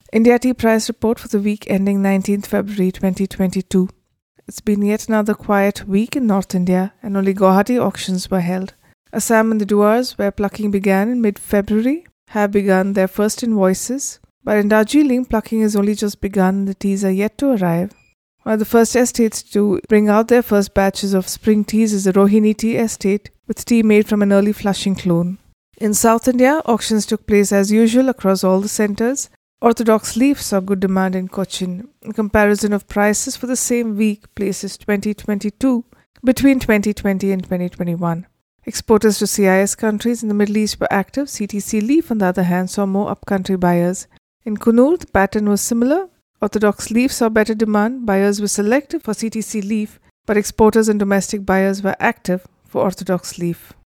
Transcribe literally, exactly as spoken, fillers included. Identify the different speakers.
Speaker 1: India Tea Price Report for the week ending nineteenth February twenty twenty-two. It's been yet another quiet week in North India and only Guwahati auctions were held. Assam and the Duars, where plucking began in mid-February, have begun their first invoices, but in Darjeeling, plucking has only just begun and the teas are yet to arrive. One of the first estates to bring out their first batches of spring teas is the Rohini Tea Estate, with tea made from an early Flushing clone. In South India, auctions took place as usual across all the centres. Orthodox Leaf saw good demand in Cochin. In comparison of prices for the same week places twenty twenty-two between twenty twenty and twenty twenty-one. Exporters to C I S countries in the Middle East were active. C T C Leaf, on the other hand, saw more upcountry buyers. In Coonoor, the pattern was similar. Orthodox Leaf saw better demand. Buyers were selective for C T C Leaf, but exporters and domestic buyers were active for Orthodox Leaf.